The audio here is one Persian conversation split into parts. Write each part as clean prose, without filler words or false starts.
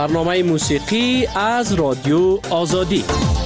برنامه موسیقی از رادیو آزادی.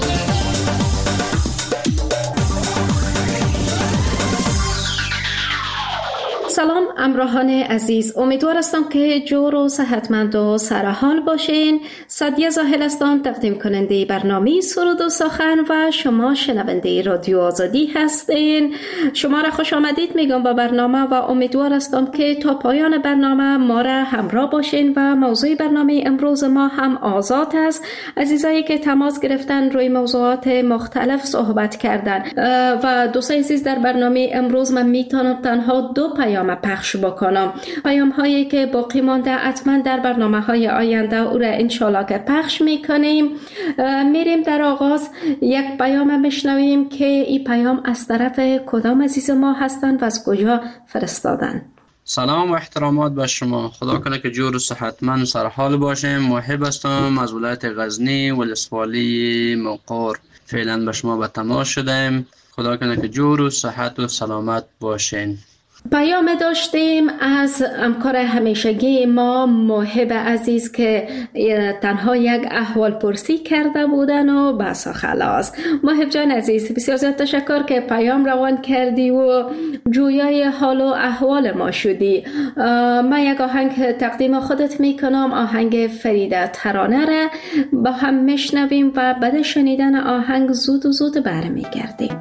سلام همراهان عزیز، امیدوار هستم که جور و صحتمند و سرحال باشین. سعدیه زاهل هستم، تقدیم کننده برنامه سرود و سخن و شما شنونده رادیو آزادی هستین. شما را خوش آمدید میگم با برنامه و امیدوار هستم که تا پایان برنامه ما را همراه باشین و موضوع برنامه امروز ما هم آزاد است. عزیزایی که تماس گرفتن روی موضوعات مختلف صحبت کردن و دوستان عزیز، در برنامه امروز من میتونم تنها 2 پیام پخش بکنم. پیام هایی که باقی مانده حتما در برنامه های آینده او را انشالله که پخش میکنیم. میریم در آغاز یک پیام میشنویم که این پیام از طرف کدام عزیز ما هستند و از کجا فرستادن. سلام و احترامات به شما. خدا کنه که جور و صحتمند سرحال باشیم. محب هستم از ولایت غزنی ولسوالی مقر. فعلا به شما به تماس شدیم. خدا کنه که جور و صحت و سلامت باشین. پیام داشتیم از همکار همیشگی ما محب عزیز که تنها یک احوال پرسی کرده بودن و بس خلاص. محب جان عزیز، بسیار زیاد تشکر که پیام روان کردی و جویای حال و احوال ما شدی. من یک آهنگ تقدیم خودت میکنم، آهنگ فریده ترانه را با هم میشنویم و بعد شنیدن آهنگ زود برمیگردیم.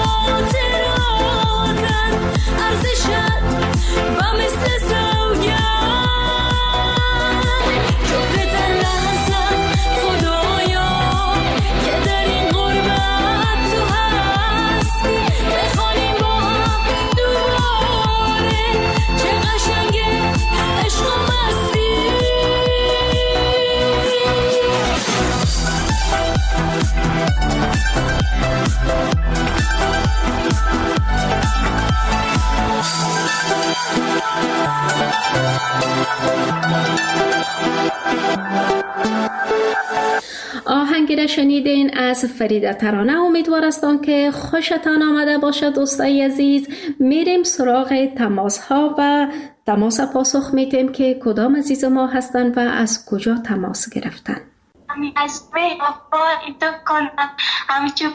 ارزشت و مثل زوگه که شنیدین از فریده ترانه امیدوار هستم که خوشتان آمده باشد. دوستای عزیز، میریم سراغ تماس ها و تماس پاسخ میتیم که کدام عزیز ما هستن و از کجا تماس گرفتن. از تو کنم همچون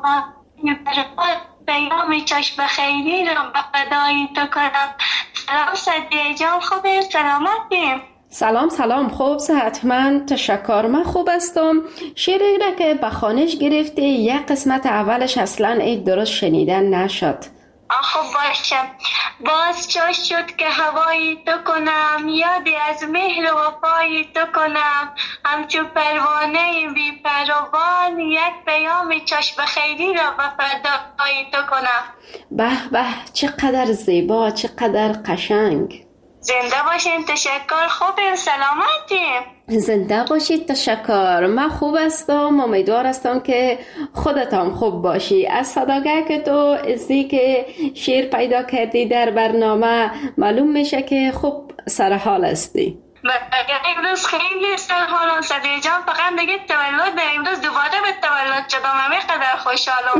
پیام چشم خیلی را به فدای تو کنم. سلام صدیه جان، خوبه؟ سلامتیم؟ سلام خوب، صحتمند، تشکر، من خوب هستم. شعری را که به خوانش گرفتی یک قسمت اولش اصلا درست شنیدن نشد. خوب باشه. باز چاش شد که هوایی تو کنم، یادی از مهر و وفای تو کنم، همچون پروانه بی پروان یک پیام چشم خیری را به فدای تو کنم. به چقدر زیبا، چقدر قشنگ. زنده باشین، تشکر. خوبه؟ سلامتیم؟ زنده باشید، تشکر. من خوب هستم، امیدوار هستم که خودت هم خوب باشی. از صداگه که تو ازی که شیر پیدا کردی در برنامه معلوم میشه که خوب سرحال هستی. امروز خیلی سرحالم صدیه جان، فقط دیگه تولد امروز دوباره به تولد شدم، همه قدر خوشحالم.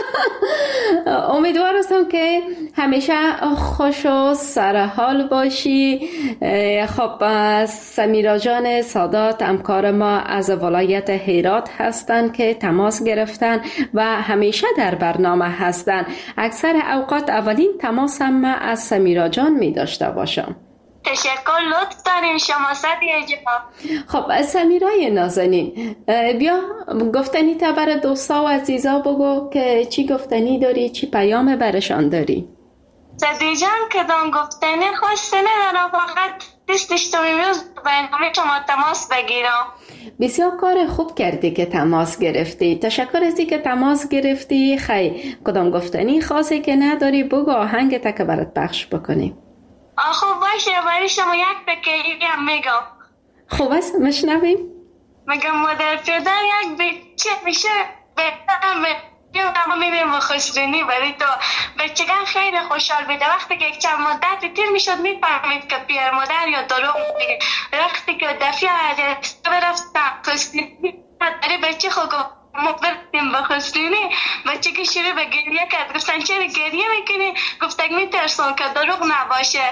امیدوار هستم که همیشه خوش و سرحال باشی. خب سمیرا جان سادات همکار ما از ولایت هرات هستند که تماس گرفتن و همیشه در برنامه هستند. اکثر اوقات اولین تماس هم من از سمیرا جان می داشته باشم. تشکر، لطف داریم شما صدیه جان. خب سمیرای نازنین، بیا گفتنی تا برای دوستا و عزیزا بگو که چی گفتنی داری، چی پیام برشان داری. صدیه جان کدام گفتنی خواسته ندارم، فقط دستش تو میروز برنامه شما تماس بگیرم. بسیار کار خوب کردی که تماس گرفتی. تشکر ازی که تماس گرفتی. خیلی کدام گفتنی خاصی که نداری بگو، آهنگت که برات پخش بکنیم. خوب باشه، برای شما یک بکیری هم میگم. خوب است، مشنویم. میگم مادر پدر یک بچه میشه بهترم میبیم و خوشرینی برای تو. بچگان خیلی خوشحال بیده وقتی که یک چند مدت تیر میشد میفهمید که پیر مادر یا دروغ میگه. وقتی که دفعه عرستو برفتم خوشرینی برای بچه خود ما برفتیم با خوشرینی، بچه که شروع به گریه کرد. گفتن چرا گریه میکنی؟ گفتن میترسون که دروغ نباشه.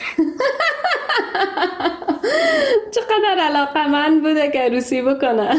چقدر علاقه من بوده که عروسی بکنه.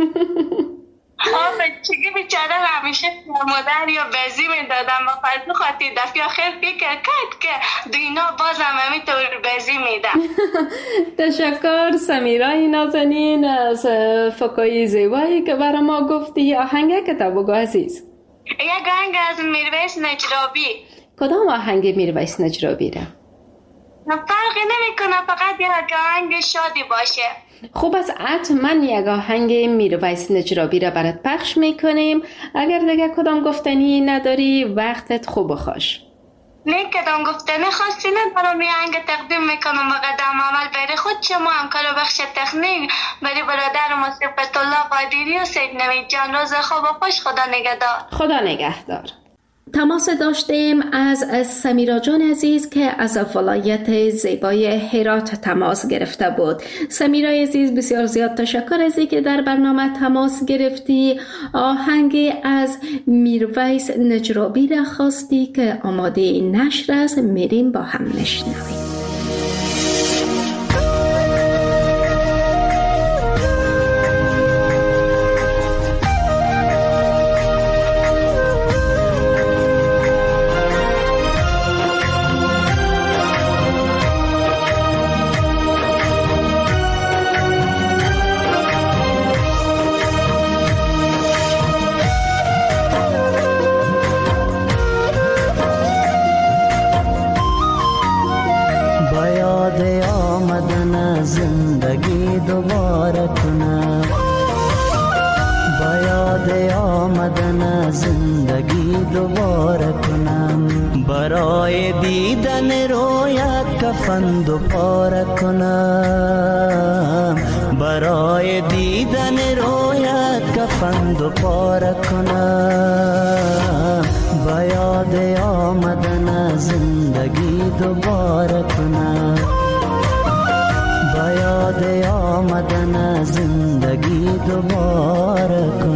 بچگی بیچاره همیشه مادر یا بزی میدادم و فرض خاطی دفعه خیلی فکر کرد که دینا بازم همینطور بزی میدم. تشکر سمیرای نازنین از فکای زیبایی که برای ما گفتی. آهنگه که تا بگو عزیز. یک آهنگ از میرویس نجرابی. کدام آهنگ میرویس نجرابی را؟ فرقی نمیکنه، فقط یک آهنگ شادی باشه. خوب است، حتما یک آهنگ میرویس نجرابی را برات پخش میکنیم. اگر دیگه کدام گفتنی نداری وقتت خوب و خوش. نه کدام گفتنی خاصی ندارم، یه آهنگ تقدیم میکنم به قدم عمل برای خود شما همکار بخش تکنیک، برای برادر ما صفت الله قادری و سید نوید جان. روز خوب و خوش، خدا نگهدار. خدا نگهدار. تماس داشتیم از سمیرا جان عزیز که از ولایت زیبای هرات تماس گرفته بود. سمیرا عزیز بسیار زیاد تشکر ازی که در برنامه تماس گرفتی. آهنگ از میرویس نجرابی را خواستی که آماده نشر است، میریم با هم نشنویم. برای دیدن رویت کفن دوپاره کنم، برای دیدن رویت کفن دوپاره کنم، با یاد آمدن زندگی دوباره کنم، با یاد آمدن زندگی دوباره کنم.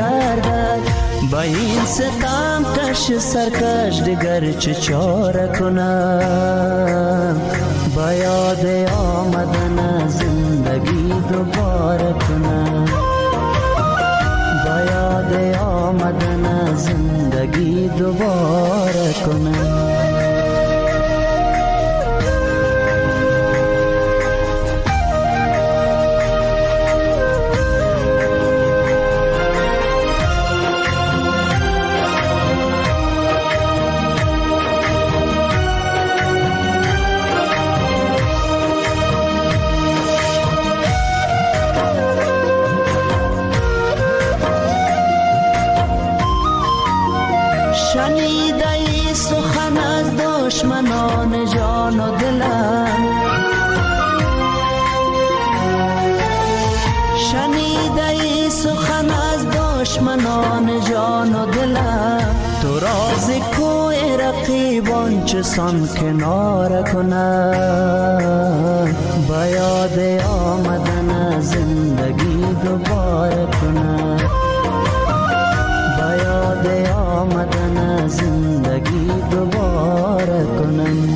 گردد. با این ستم کش سرکش دیگر چه چاره کنم؟ با یاد آمدن زندگی دوباره کنم، با یاد آمدن زندگی دوباره کنم. شنیده ای سخن از دشمنان جان و دلم، شنیده ای سخن از دشمنان جان و دلم. تو راز کوی رقیبان چسان کنار کنم، با یاد آمدن زندگی دوباره کنم، با یاد آمدن زندگی دوباره کنم.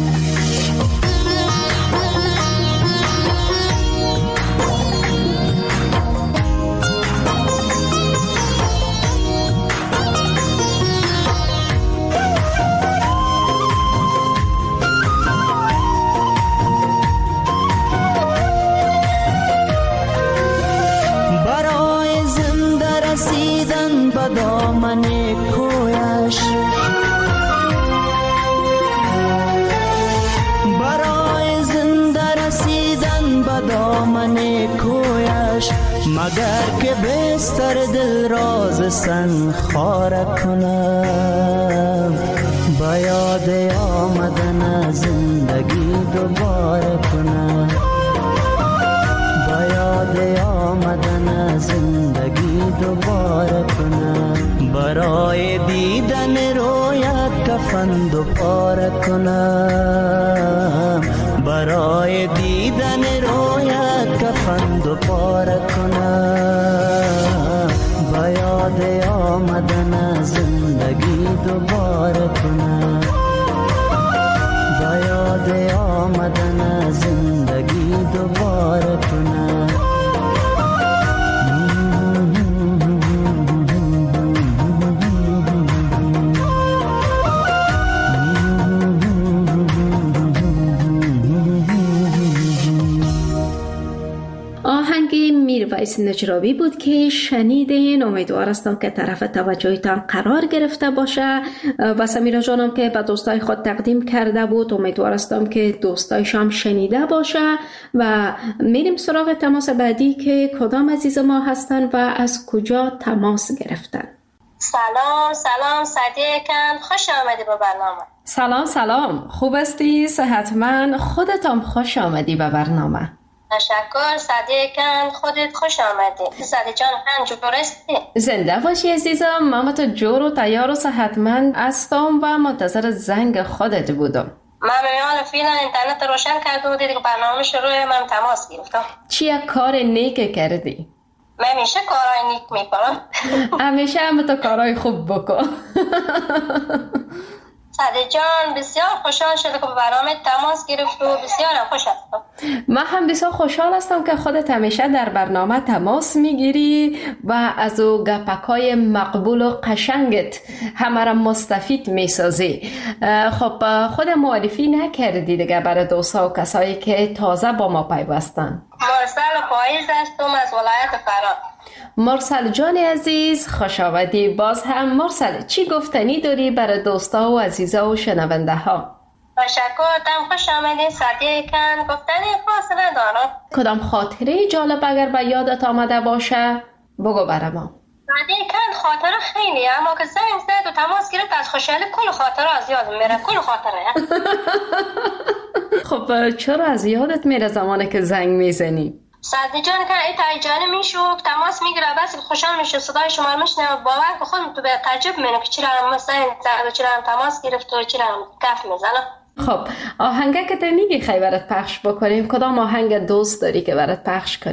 برای زنده رسیدن به دامن کویش، برای زنده رسیدن به دامن کویش، مگر که بستر دل راز سن خاره کنم، با یاد آمدن زندگی دوباره کنم، با یاد آمدن زندگی دوباره کنم. برای دیدن رویت کفن دوباره کنم، برای دیدن رویت کفن دوباره کنم، با یاد آمدن زندگی دوباره کنم، با یاد آمدن زندگی دوباره کنم. میرویس نجرابی بود که شنیدین. امیدوار هستم که طرف توجهتان قرار گرفته باشه و سمیرا جانم که به دوستای خود تقدیم کرده بود امیدوار هستم که دوستایش هم شنیده باشه و میریم سراغ تماس بعدی که کدام عزیز ما هستن و از کجا تماس گرفتن. سلام سعدیه کن، خوش آمدی به برنامه. سلام خوب هستی؟ صحتمند؟ خودت هم خوش آمدی به برنامه. تشکر سعدیه کن، خودت خوش آمدی. سعدی جان هم جور هستی؟ زنده باشی عزیزم. من تو جور و تیار و صحتمند هستم و منتظر زنگ خودت بودم. من میان فعلا اینترنت روشن کرده بودی دیگه برنامه شروع، من تماس گرفتم. چیه کار نیک کردی؟ من همیشه کارهای نیک میکنم. همیشه هم تو کارهای خوب بکن. سعدی جان بسیار خوشحال شده که به برنامه تماس گرفت و بسیار خوش هستم. من هم بسیار خوشحال هستم که خودت همیشه در برنامه تماس میگیری و از او گپکای مقبول و قشنگت همه را مستفید میسازی. خب خود معرفی نکردی دیگه برای دوستا و کسایی که تازه با ما پیوستن. مرسل پاییز هستم از ولایت فرا. مرسل جان عزیز خوش آمدی. باز هم مرسل چی گفتنی داری برای دوستا و عزیزا و شنونده ها؟ تشکر، تم خوش آمدین. سعدیه کن گفتنی خاص ندارم. کدام خاطره جالب اگر به یادت آمده باشه بگو برای ما. سعدیه کن خاطره خیلی، اما که زنگ زد و تماس گرفت از خوشحالی کل خاطره از یادم میره. کل خاطره. خب چرا از یادت میره زمانی که زنگ میزنی؟ سعدی جان که ای تایجانی میشو تماس میگیره بس خوشحال میشه صدای شما رو میشنوه باور که خودم تو به تعجب میکنم که چرا هم زنگ زد و چرا هم تماس گرفت و چرا هم کف میزنه. خب آهنگه که تو میگی خیلی برات پخش بکنیم کدام آهنگ دوست داری که برات پخش کنیم؟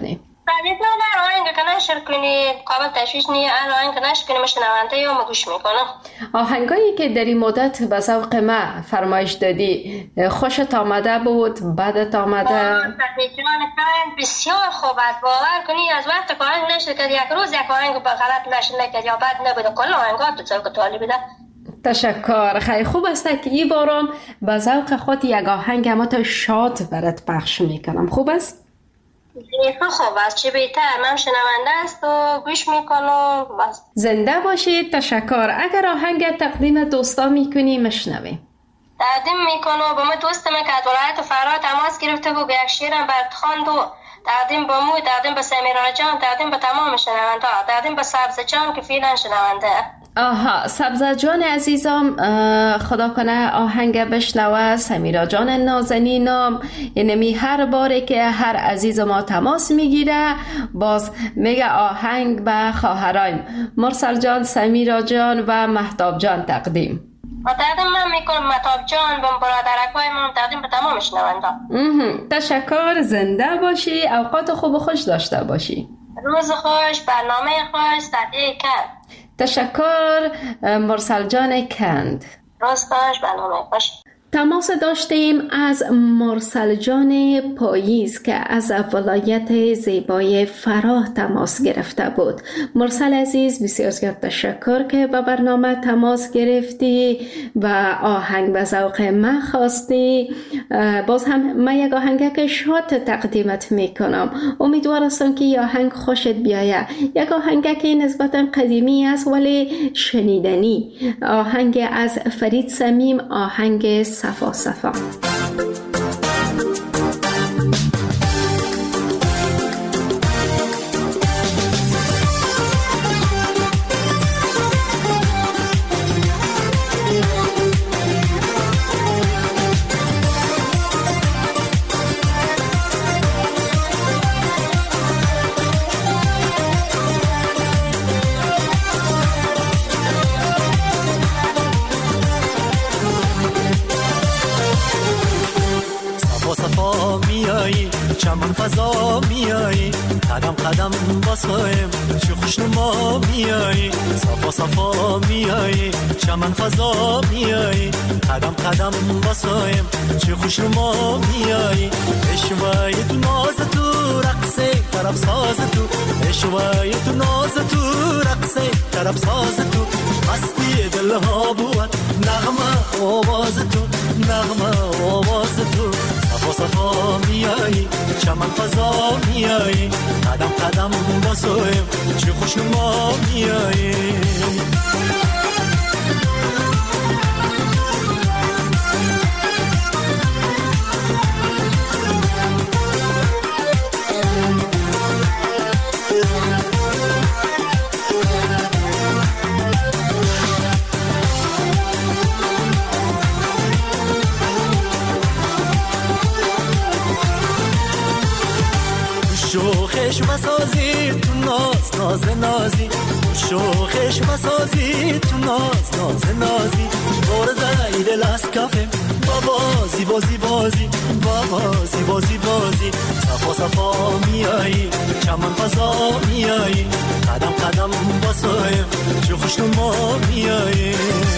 بعدیتا هر آهنگ که نشر کنی قابل تشویش نیه، هر آهنگ که نشر کنی مشنونده یا مگوش میکنم. آهنگایی که در این مدت به ذوق ما فرمایش دادی خوشت آمده بود؟ بدت آمده؟ جان بسیار خوبت. باور کنی از وقت که آهنگ نشر کرد یک روز یک آهنگ به غلط نشر نکرد یا بد نبوده، کل آهنگات تو ذوق طالبی ده. تشکر. خیلی خوب است که این باران به ذوق خود یک آهنگ اما تا شاد برات پخش میکنم. خوب است؟ خوب است، چه بهتر. من شنونده است و گوش میکنم. بس زنده باشید. تشکر. اگر آهنگ تقدیم دوستا میکنی مشنویم. تقدیم میکنم با من دوستم که از ولایت فرا تماس گرفته بود، یک شعرم برات خواند و تقدیم با مو، تقدیم به سمیرا جان، تقدیم به تمام شنونده ها، تقدیم به سبز جان که فعلا شنونده. آها، سبزه جان عزیزم، خدا کنه آهنگ بشنوه. سمیرا جان نازنینم، یعنی هر باره که هر عزیز ما تماس میگیره باز میگه آهنگ به خواهرایم مرسل جان، سمیرا جان و مهتاب جان تقدیم. تقدیم من میکنم مهتاب جان به برادرکای من، تقدیم به تمام شنونده. تشکر. زنده باشی. اوقات خوب و خوش داشته باشی. روز خوش، برنامه خوش، صدیه کند. تشکر مرسل جان کند. روز خوش، برنامه خوش. تماس داشتیم از مرسل جان پاییز که از ولایت زیبای فراه تماس گرفته بود. مرسل عزیز بسیار زیاد تشکر که به برنامه تماس گرفتی و آهنگ به ذوق من خواستی. باز هم من یک آهنگ که شاد تقدیمت میکنم. امیدوار هستم که آهنگ خوشت بیاید. یک آهنگ که نسبتا قدیمی است ولی شنیدنی. آهنگ از فرید صمیم، آهنگ صفا صفا. چمن فضا میایی، قدم قدم باسایم چه خوشنما میایی. صفا صفا میایی، چمن فضا میایی، قدم قدم باسایم چه خوشنما میایی. اشوای تو ناز تو رقصه طرب ساز تو، اشوای تو ناز تو رقصه طرب ساز تو. مستی دلها بود نغمه آواز تو، نغمه آواز تو. صفا صفا میایی، چمن فضا میایی، قدم قدم باسایم چه خوشنما میایی. شوخش بسازی تو ناز ناز نازی، شوخش بسازی تو ناز ناز نازی. برده ای دل از کفم بازی بازی بازی، بازی بازی بازی. صفا صفا میایی، چمن فضا میایی، قدم قدم باسایم چه خوشنما میایی.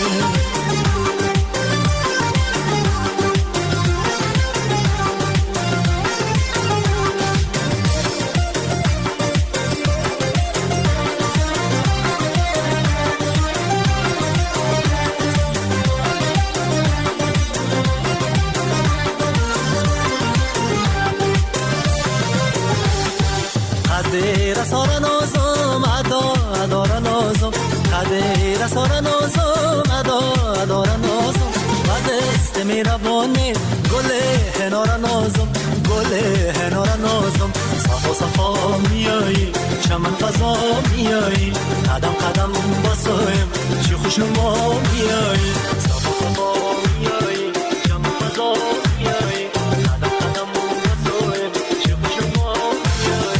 قدر سارا نازم ادا ادارا نازم، قدر سارا نازم ادا ادارا نازم. قدست میربانه گل هنارا نازم، گل هنارا نازم. صفا صفا میایی، چمن فضا میایی، قدم قدم باسایم چه خوشنما میایی. صفا صفا میایی، چمن فضا میایی، قدم قدم باسایم چه خوشنما میایی.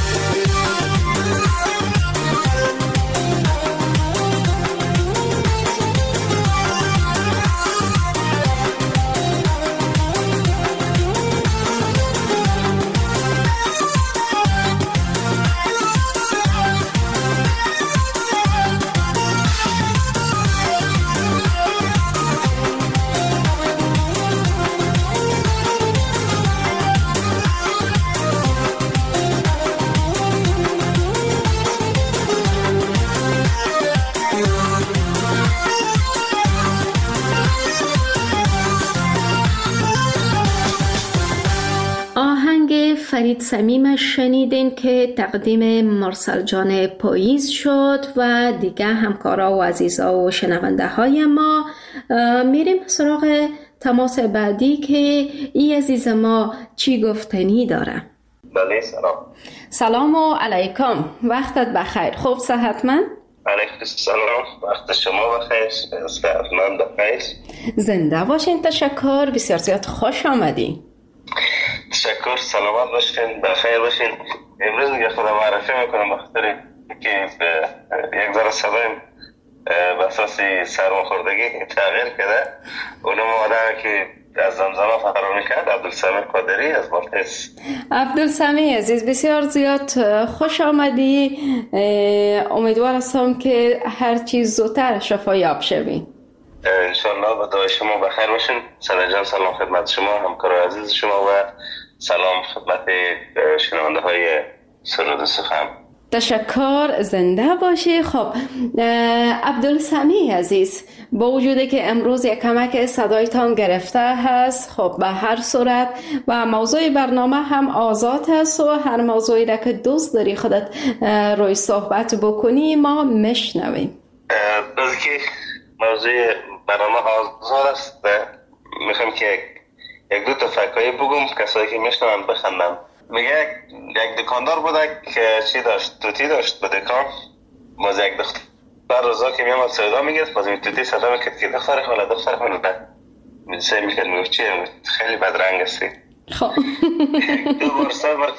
فرید صمیم شنیدین که تقدیم مرسل جان پاییز شد و دیگه همکارا و عزیزا و شنونده های ما. میریم سراغ تماس بعدی که ای عزیز ما چی گفتنی داره. بله سلام. سلام و علیکم، وقتت بخیر، خوب صحتمند؟ علیکم سلام، وقت شما بخیر، صحتمند بخیر. زنده باشین، تشکر، بسیار زیاد خوش آمدی. تشکر، سلامت باشین، بخیر باشین. امروز دیگه خودم معرفی میکنم بخاطر که یک ذره صدایم به اساس سرماخوردگی تغییر کرده. اونم آدمی که از زمزمه فرار میکرد، عبدالسمی قادری از بالتیس. عبدالسمی عزیز بسیار زیاد خوش آمدی. امیدوار هستم که هر چیز زودتر شفایاب شوی. انشالله. با دعای شما بخیر باشین. سلام جان، سلام خدمت شما، همکار عزیز شما و سلام خدمت شنونده های سرود سخن. تشکر، زنده باشی. خب عبدالسمی عزیز، با وجودی که امروز یک کمک صدایتان گرفته هست، خب به هر صورت و موضوع برنامه هم آزاد هست و هر موضوعی را که دوست داری خودت روی صحبت بکنی ما میشنویم. از که موضوع برنامه آزاد است، میخوام که یک دو تا فکایی بگم کسایی که میشنون بخندن. میگه یک دکاندار بوده که چی داشت؟ توتی داشت به دکان. باز یک دختر روزا که میامد سودا میگرد، باز این توتی صدا میکرد که دختر خاله دختر خاله ده میدسه میکرد میگفت چیه؟ خیلی بدرنگ هستی. دو بار سه بار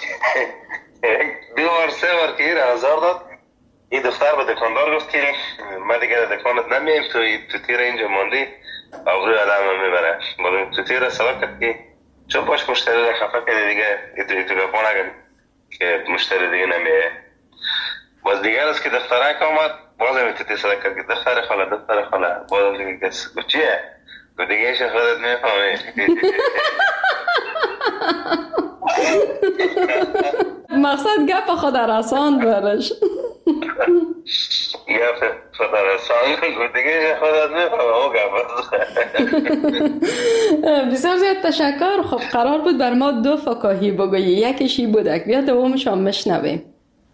که این آزار داد. این دختر به دکاندار گفت که من دیگه دکانت نمیم، تو توتی را اینجا ماندی آبروی آدم میبره. باز این توتی را سبب کرد که چون باش مشتری را خفه کرده دیگه تو گفت نگن که مشتری دیگه نمیه. باز دیگر است که دخترک آمد، باز هم توتی صدا کرد که دختر خاله دختر خاله. باز دیگه کس گفت چیه؟ گفت دیگه ایش خودت میفهمی. مقصد گپ خود رسان برش. گپ خود رسان گفت دیگه ایش خودت میفهمی او گپ. بسیار زیاد تشکر. خب قرار بود بر ما دو فکاهی بگویی، یکیشی بودک، بیا دومش هم مشنویم.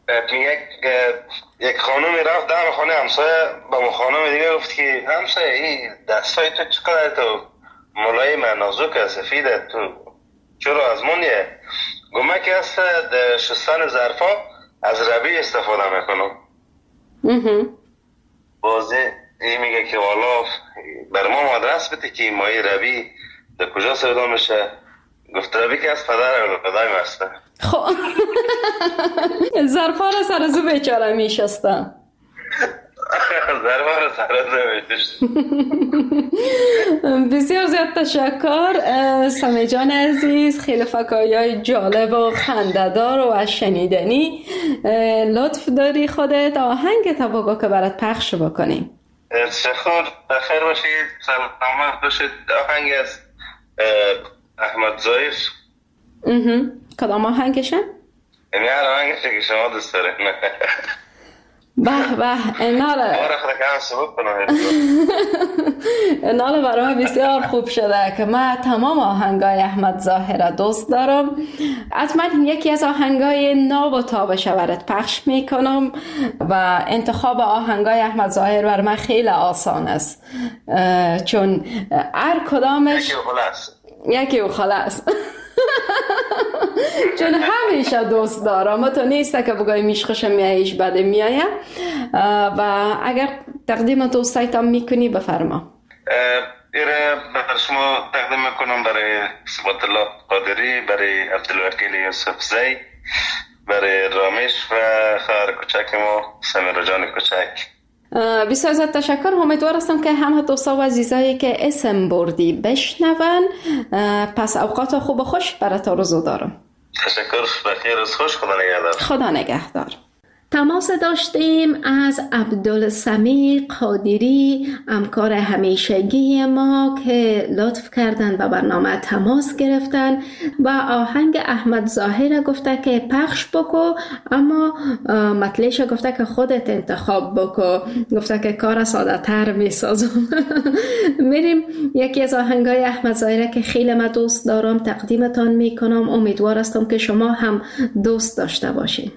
یک خانومی رفت دم خانه همسایه، با خانوم دیگه گفت که همسایه این دستای تو چقدر تو ملایم نازک سفیده، تو چرا از مونیه؟ گمه که هست شستن ظرفا از ربی استفاده میکنم. بازی این میگه که والا بر ما آدرس بده که مای ربی در کجا سودا میشه. گفت ربی که از پدرم هسته. خب ظرفا رو سر زو بیچاره میشستم. ظرفا رو سر زو میشستم. بسیار زیاد تشکر سمی جان عزیز، خیلی فکایای جالب و خنده‌دار و از شنیدنی. لطف داری خودت آهنگ تا بگو که برات پخش بکنیم. تشکر، بخیر باشید، سلامت باشید. آهنگ از احمد ظریف. کدام آهنگشه؟ این هر آهنگشه که شما دوست دارید. به ایناله ایناله برای من بسیار خوب شده که من تمام آهنگای احمد ظاهر دوست دارم. حتما یکی از آهنگای ناب و تابش برات پخش میکنم و انتخاب آهنگای احمد ظاهر بر من خیلی آسان است، چون هر کدامش یکی و خلاص. چون همیشه دوست دارم، تو نیسته که بگوی میش خوشم میایش بده میایه. و اگر تقدیم دوستایتان میکنی بفرما. ایره بر شما تقدیم میکنم برای ثبات الله قادری، برای عبدالوکیل یوسف زی، برای رامیش و خواهر کوچک ما سمیرا جان کوچک. بسیار زیاد تشکر. امیدوار هستم که همه دوستا و عزیزایی که اسم بردی بشنون. پس اوقات خوب و خوش برات آرزو دارم. تشکر، بخیر روز خوش، خدا نگهدار. خدا نگهدار. تماس داشتیم از عبدالسمیع قادری، همکار همیشگی ما که لطف کردن و برنامه تماس گرفتن و آهنگ احمد ظاهر گفته که پخش بکو، اما مطلعش گفته که خودت انتخاب بکو، گفته که کار ساده تر می سازم. میریم یکی از آهنگای احمد ظاهر که خیلی من دوست دارم تقدیمتان می کنم. امیدوار هستم که شما هم دوست داشته باشین.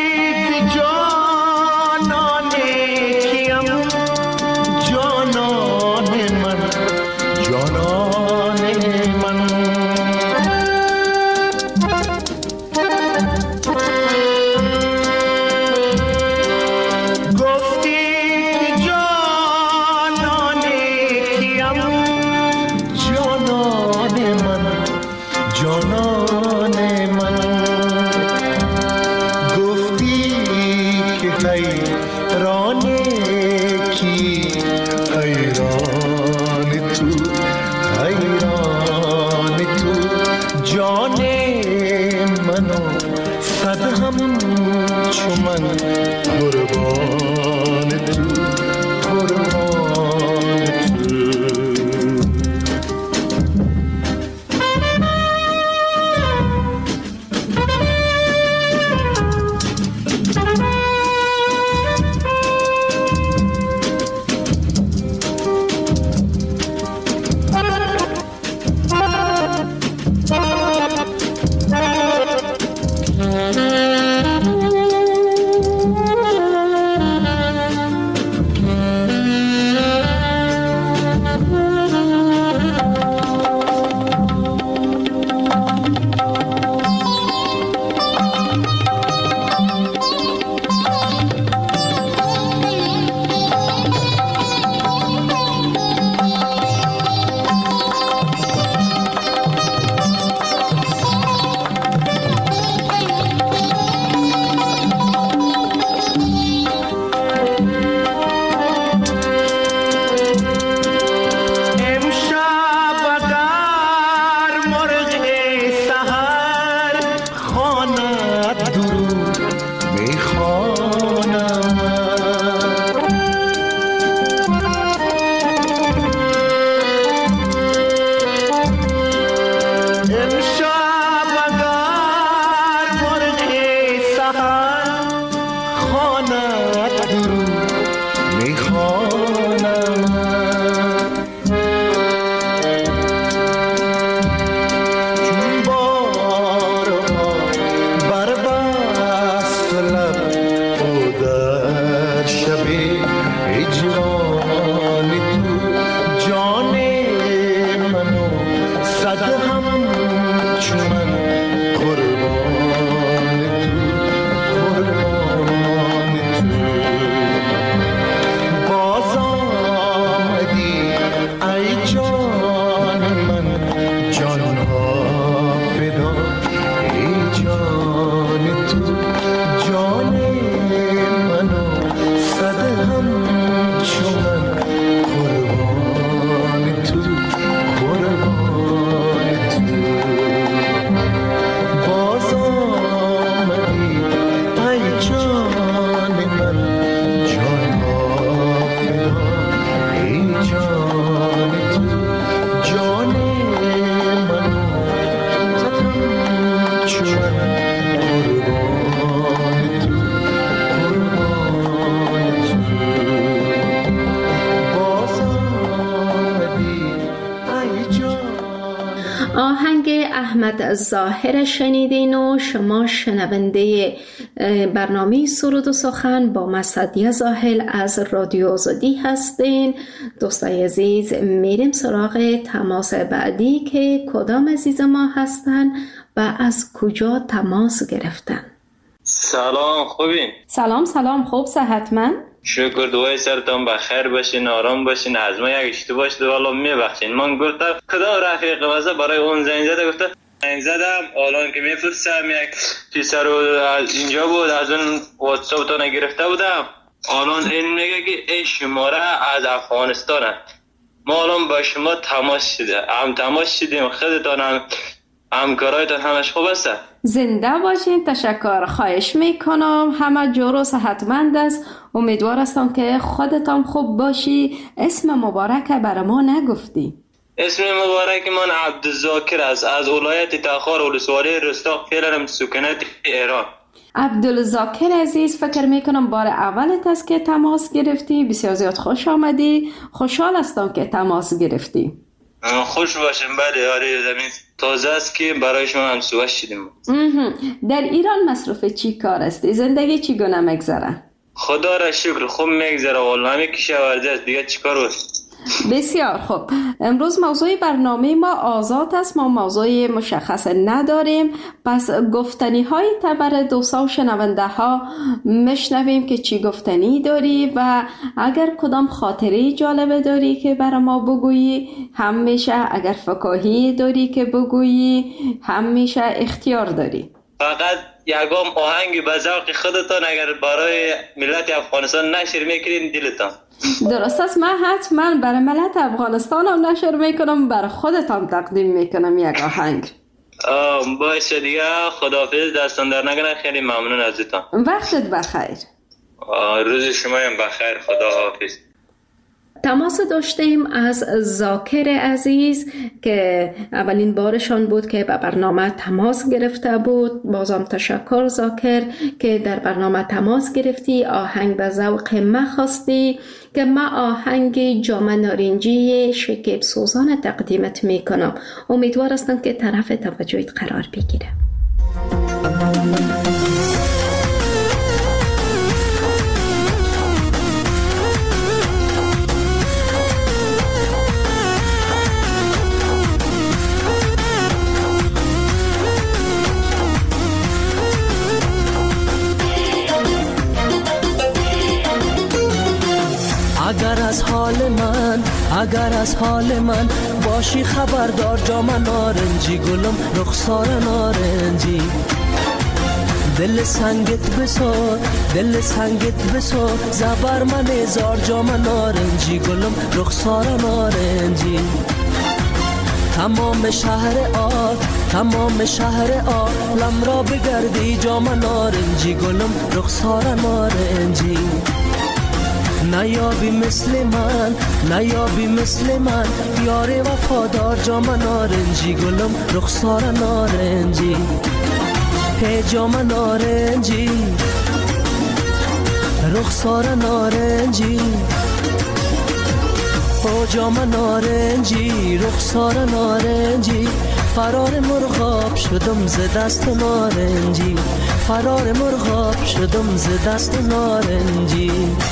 جانان من قربان تو قربان تو. آهنگ احمد ظاهر شنیدین و شما شنونده برنامه سرود و سخن با من سعدیه زاهل از رادیو آزادی هستین. دوستای عزیز، میریم سراغ تماس بعدی که کدام عزیز ما هستن و از کجا تماس گرفتن. سلام، خوبین؟ سلام، خوب، صحتمند؟ شکر، دوای سرتان بخیر باشین، آرام باشین. از ما یک اشتباه شده والا میبخشین. من گفتم کدام رفیق واسه برای اون زنگ زده، گفتم زنگ زدم الان که میفرستم یک پسر از اینجا بود، از اون واتساپ تون گرفته بودم. الان این میگه که این شماره از افغانستانه. ما الان با شما تماس شدیم. خودتان هم همکارایتان همش خوب است؟ زنده باشین. تشکر، خواهش میکنم. همه جور و صحتمند است. امیدوار هستم که خودتان خوب باشی. اسم مبارک برای ما نگفتی. اسم مبارک من عبدالذاکر است، از ولایت تخار ولسوالی رستاق، فعلا سکنت ایران. عبدالذاکر عزیز، فکر میکنم بار اولت است که تماس گرفتی. بسیار زیاد خوش آمدی. خوشحال هستم که تماس گرفتی. خوش باشم. بله، آره، زمین تازه است که برای شما هم صحبت شدیم. در ایران مصروف چی کار هستی؟ زندگی چی گونه مگذره؟ خدا را شکر خوب میگذره والله. همه کشاورزی است، دیگه چیکار است؟ بسیار خوب. امروز موضوع برنامه ما آزاد است. ما موضوع مشخص نداریم، پس گفتنی های تبر دوستا و شنونده ها مشنویم که چی گفتنی داری و اگر کدام خاطره جالبه داری که برای ما بگویی هم میشه، اگر فکاهی داری که بگویی هم میشه، اختیار داری. فقط یکم آهنگ به ذوق خودتان اگر برای ملت افغانستان نشر میکنین دلتان. درست است. من حتما برای ملت افغانستان هم نشر میکنم، برای خودتان تقدیم میکنم یک آهنگ. باشه دیگه، خداحافظ، دستان در نکنه. خیلی ممنون ازتان. وقتت بخیر. روز شما هم بخیر. خداحافظ. تماس داشتیم از ذاکر عزیز که اولین بارشان بود که به برنامه تماس گرفته بود. بازم تشکر ذاکر که در برنامه تماس گرفتی، آهنگ به ذوق ما خواستی که ما آهنگ جام نارنجی شکیب سوزان تقدیمت میکنم. امیدوار هستم که طرف توجهت قرار بگیره. اگر از حال من باشی خبردار، جام نارنجی گلم رخسار نارنجی. دل سنگت بسار زبر من هزار، جام نارنجی گلم رخسار نارنجی. تمام شهر عالم را بگردی، جام نارنجی گلم رخسار نارنجی. نیابی مثل من یار وفادار، جام نارنجی گلم رخسار نارنجی. هی جام نارنجی رخسار نارنجی، او جام نارنجی رخسار نارنجی. فرار مرغاب شدم ز دست نارنجی، فرار مرغاب شدم ز دست نارنجی.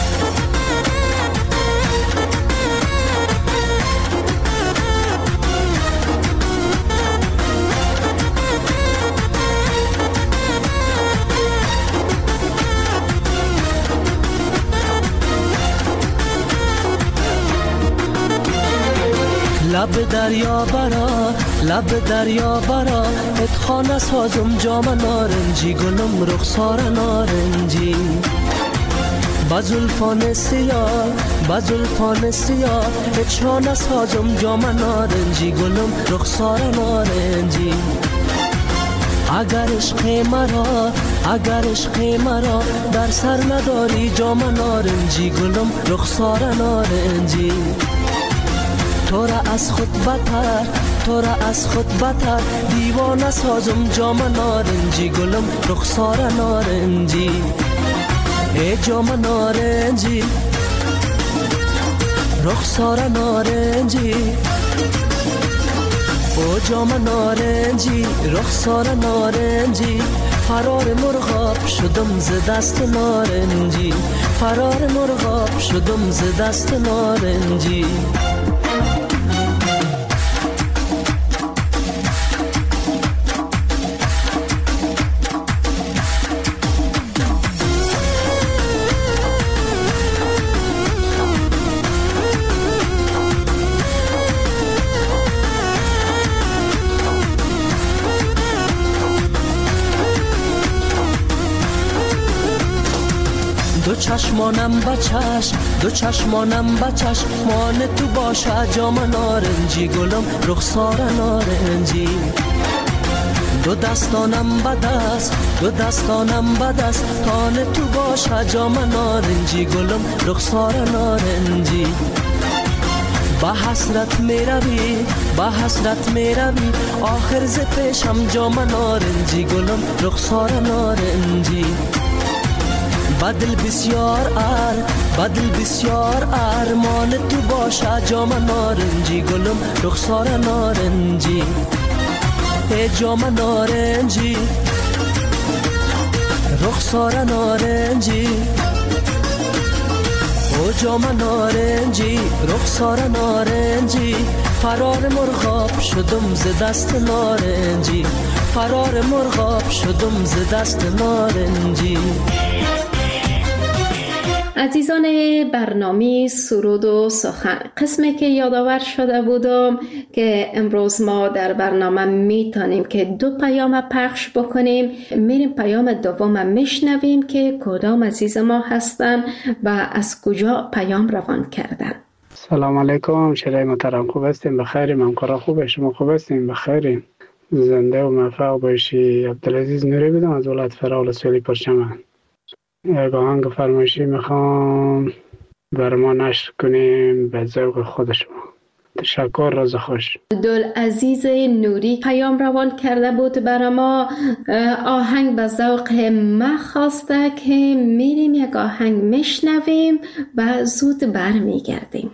لب دریا برا اتخانه سازم، جام نارنجی گلم رخسار نارنجی. بزلفان سیاه اتخانه سازم، جام نارنجی گلم رخسار نارنجی. اگر عشق مرا در سر نداری، جام نارنجی گلم رخسار نارنجی. تو را از خود بتر دیوانه سازم، جام نارنجی گلم رخسار نارنجی. ای جام نارنجی رخسار نارنجی، او جام نارنجی رخسار نارنجی. فرار مرغاب شدم ز دست نارنجی، فرار مرغاب شدم ز دست نارنجی. دو چشمانم بچش مان تو باشه، جام نارنجی گلم رخسار نارنجی. دو دستانم بدست تان تو باشه، جام نارنجی گلم رخسار نارنجی. با حسرت میروی آخر ز پیشم، جام نارنجی گلم رخسار نارنجی. بدل بسیار ارمان تو باشه، جام نارنجی گلم رخسار نارنجی. ای جام نارنجی رخسار نارنجی، او جام نارنجی رخسار نارنجی. فرار مرغاب شدم ز دست نارنجی، فرار مرغاب شدم ز دست نارنجی. عزیزان برنامه سرود و سخن، قسمی که یادآور شده بودم که امروز ما در برنامه میتونیم که 2 پیام پخش بکنیم. میریم پیام دوم میشنویم که کدام عزیز ما هستن و از کجا پیام روان کردن. سلام علیکم شیرای محترم، خوب هستیم؟ بخیریم؟ همکارا خوبه؟ شما خوب هستیم؟ بخیریم؟ زنده و موفق باشی. عبدالعزیز نوری بودم از ولایت فرال سویلی پرچمن. یک آهنگ فرمایشی میخوام بر ما نشر کنیم به ذوق خود شما. تشکر، روز خوش. عبدالعزیز نوری پیام روان کرده بود برای ما. آهنگ به ذوق ما خواسته که میریم یک آهنگ میشنویم و زود برمیگردیم.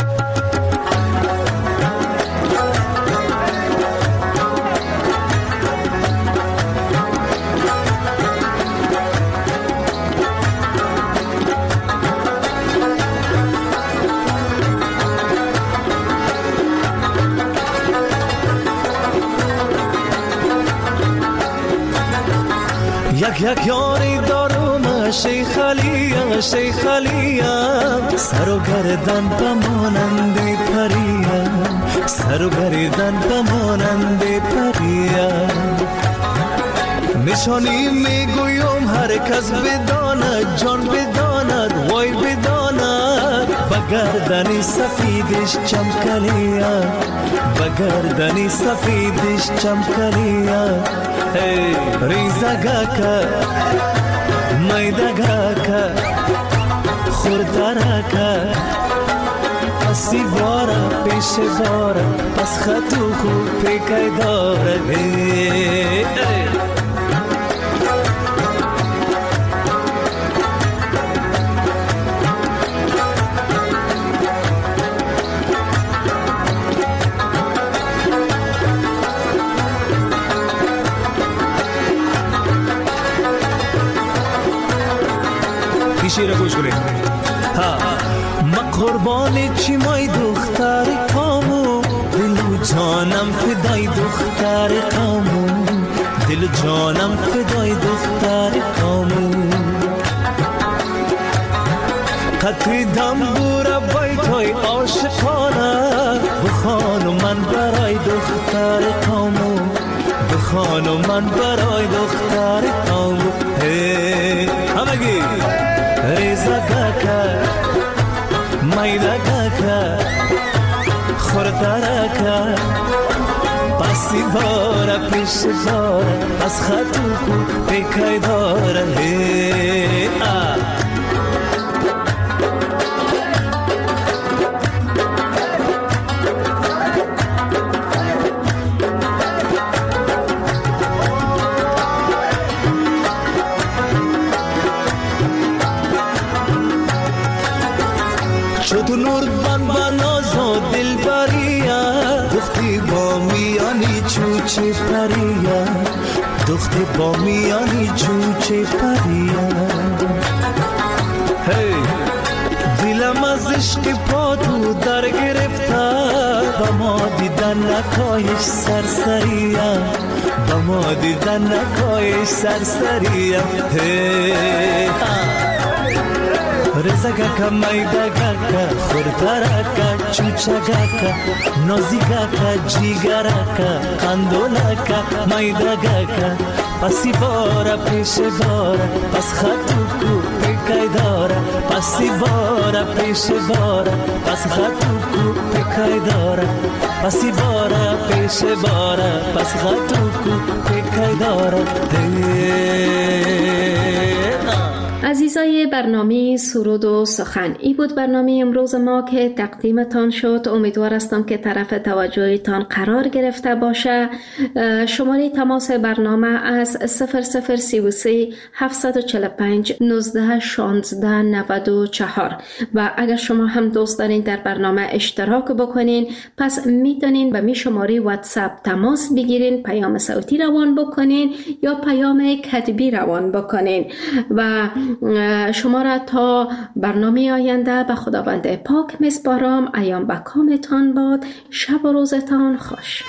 یک یاری دارم شیخ علیم سر و گردن بمانند پریم سر و گردن بمانند پریم نشانی میگویم هر کس بداند جان بداند وای بداند بگردنی سفیدش چمکلیم بگردنی سفیدش چمکلیم ریزگاکا میدگاکا خوردارکا پسی بارا پیش بارا پس خطو خوب پیکای داره شیر گوش کنید. ما قربان چی مای دختر کامو دل و جانم فدای دختر کامو دل و جانم فدای دختر کامو قطعی دنبور بیتای عاشقانه بخوانو من برای دختر کامو بخوانو من برای دختر کامو همگی ریزگاکا میدگاکا خوردارکا پسی بارا پیش بارا از خطو کو پیکای داره شد نور بان بانازو دل بریا دختی با میانی چوچه پریا دختی با میانی چوچه پریا دلم از عشق پاتو در گرفته با ما دیدن نکایش سرسریا با ما دیدن نکایش سرسریا رزگاکا میدگاکا خوردارکا چوچگاکا نازیگاکا جیگراکا قندولاکا میدگاکا پسی بارا پیش بارا پس خطو کو پیکای دارا پسی بارا پیش بارا پس خطو کو پیکای دارا پسی بارا پیش بارا پس خطو کو پیکای دارا عزیزای برنامه سرود و سخن، ای بود برنامه امروز ما که تقدیمتان شد. امیدوار هستم که طرف توجهتان قرار گرفته باشه. شماره تماس برنامه از 0033 745 19 16 94 و اگر شما هم دوست دارین در برنامه اشتراک بکنین پس میتونین به می شماره واتساپ تماس بگیرین، پیام صوتی روان بکنین یا پیام کتبی روان بکنین و شما را تا برنامه آینده به خداوند پاک میسپارم. ایام به کامتان باد. شب و روزتان خوش.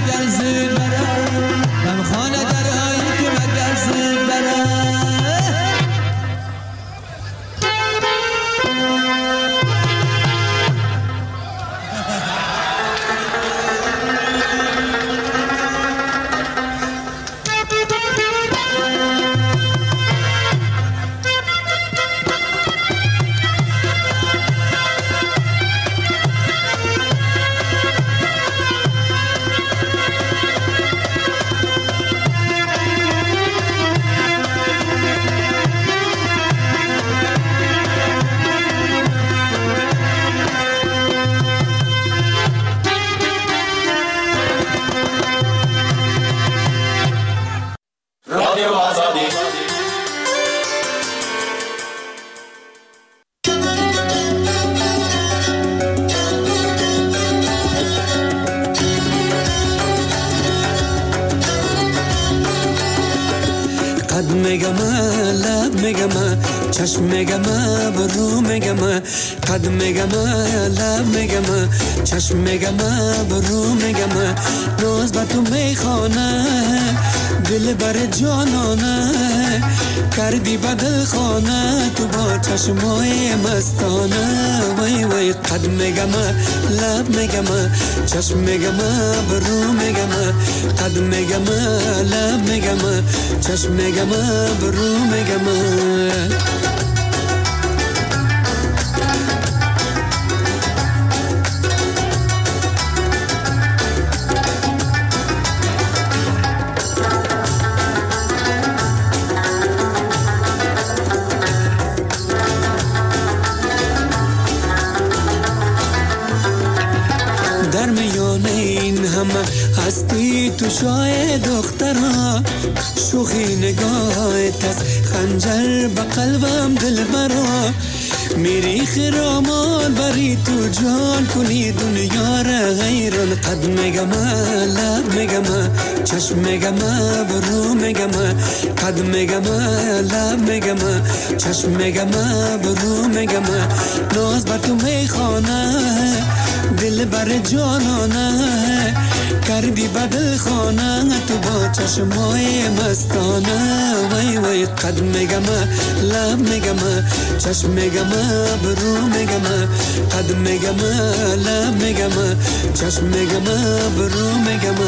مگر زود برم غم خانه درایی که مگر زود برم چشم میگم برو میگم قد میگم لب میگم چشم میگم برو میگم روز با تو میخوانه دل بر جانانه کردی بدل خانه تو با چشمای مستانه وای وای قد میگم لب میگم چشم میگم برو میگم قد میگم لب میگم چشم میگم برو میگم در میان این همه هستی تو شای دخترها شوخی نگاهت از خنجر به قلبم دل برا میری خرامان بری تو جان کنی دنیا را غیران قد میگم لب میگم چشم میگم برو میگم قد میگم لب میگم چشم میگم برو میگم ناز بر تو میخوانه دل بر جانانه کردی بدل خانه تو با چشمای مستانه وای وای قد میگم لب میگم چشم میگم برو میگم قد میگم لب میگم چشم میگم برو میگم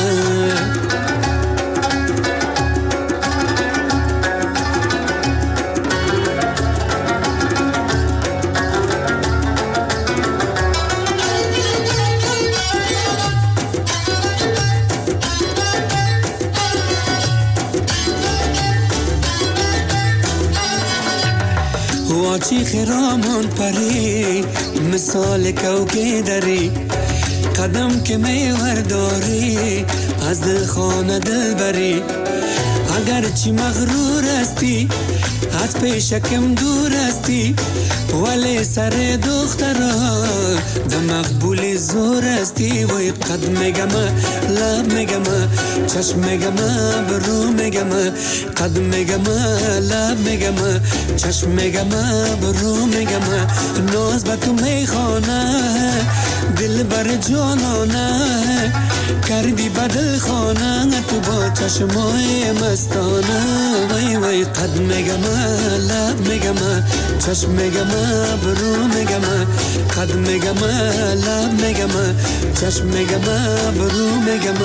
واچی خرامان پری مثال کوکه داری قدم که میور داری از دل خانه دل بری اگر چی مغرور استی از پیشکم دور استی ولی سر دخترا ده مقبول زور استی وی قد میگم لب میگم چشم میگم برو میگم قد میگم لب میگم چشم میگم برو میگم ناز با تو میخوانه دل بر جانانه کردی بدل خانه تو با چشمای مستانه وای وای قد میگم لب میگم چشم میگم برو میگم قد میگم لب میگم چشم میگم برو میگم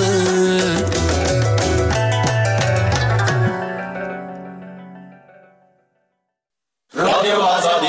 رادیو آزادی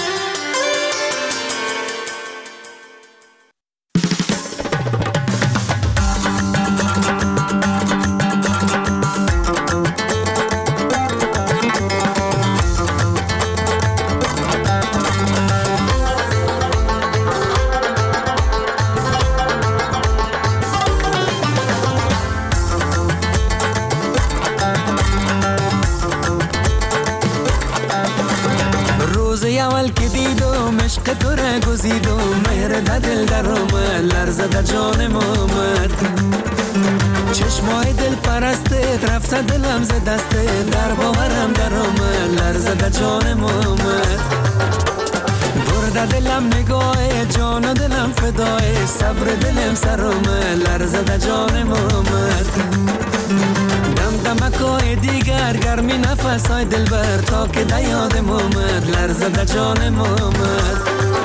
تو را گزیدم مهر دل در آمد لرزه در جانم آمد چشمای دل پرسته رفته دلم ز دسته در باورم در آمد لرزه در جانم آمد لرزه دلم نگاه جان و دلم فدای صبر دلم سرمه لرزه جانم آمد دم دمکای دیگر گرمی نفسای دلبر تا که ده یادم آمد لرزه جانم آمد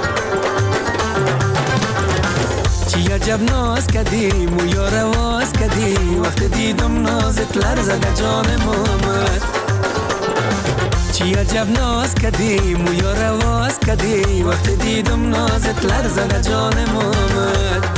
چی عجب ناز کدی مویا رواز کدی وقت دیدم نازت لرزه جانم آمد چی عجب ناز کدی مویا رواز کدی وقت دیدم نازت لرزه جانم آمد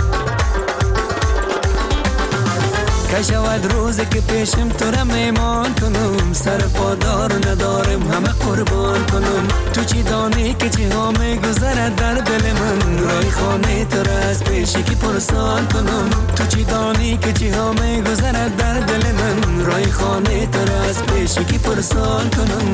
که شود روزی که پیشم تو را میمان کنم سر پادار ندارم همه قربان کنم تو چی دانی که چی ها میگذرد در دل من رای خانه تو را از پیشی که پرسان کنم تو چی دانی که چی ها میگذرد در دل من رای خانه تو را از پیشی که پرسان کنم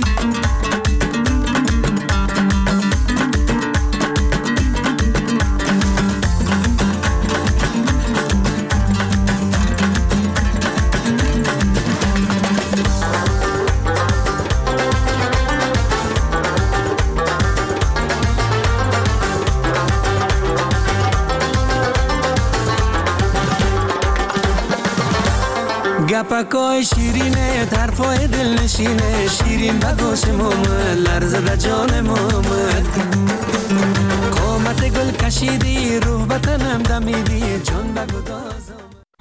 گپکای شیرینه طرفای دل نشینه شیرین بگوشم آمد لرزه جانم آمد قامت گل کشیدی روح بتنم دمیدی جان بگو